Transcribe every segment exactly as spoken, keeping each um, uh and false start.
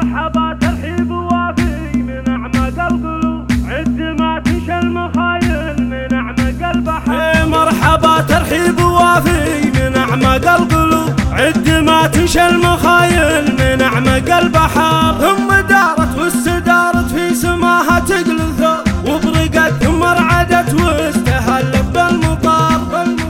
مرحبا ترحيب وافي من أعماق القلوب، عد ما تنشى المخايل من أعماق البحر. مرحبا ترحيب وافي من أعماق القلوب، عد ما تنشى المخايل من أعماق البحر. ثم دارت واستدارت في سماها تقل الثوب، وبرقت ثم رعدت واستهلت بالمطار.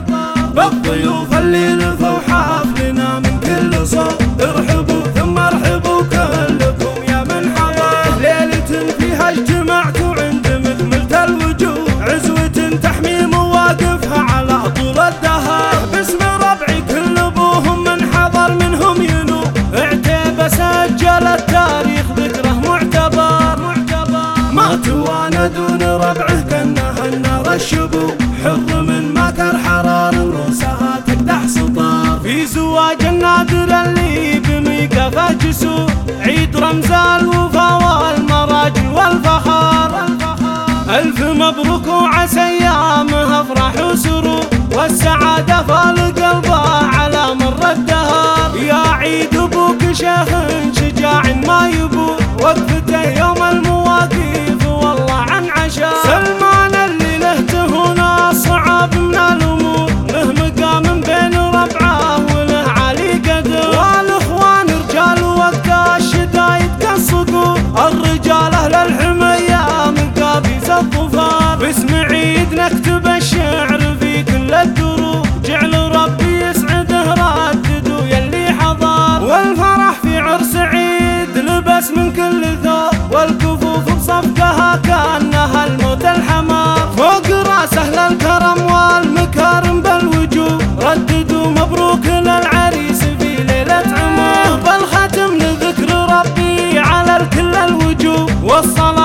بالضيوف اللي لفوا حفلنا من كل صوب، ارحبوا ثم ارحبوا كلكم يا من حضر. ليلة فيها اجتمعتوا عند مكملة الوجوه، عزوة تحمي مواقفها على طول الدهر. باسم ربعي كل ابوهم من حضر منهم ينوب، اعتب سجل التاريخ ذكره معتبر. ماتوا وانا دون ربعه كانها النار الشبوب، حر من مكر حرار روسها تقدح سطار. في زواج النادر اللي بميقفه جسور، عيد رمز الوفا والمراجل والفخر. ألف مبروك وعسى أيامها افرح وسرور، والسعادة فالقلبه على مر الدهر. يا عيد ابوك شيخ شجاع ما يبور، وقفته يوم المواقف والله عن عشاء. سلمان اللي له تهون الصعاب من الامور، له مقام بين ربعه وله علي قدر. والاخوان رجال وقت الشدايد كالصقور، الرجال اهل الحميه مقابيس الظفار. باسم عيد نكتب الشعر في كل الدروب، جعل ربي يسعده رددوا يلي حضر. والفرح في عرس عيد لبس من كل ثوب، والكفوف بصفقها كانها الموت الحمار. فوق راس اهل الكرم والمكارم بالوجوه، رددوا مبروك للعريس في ليله عمره. بالختم لذكر ربي على الكل الوجوه، والصلاه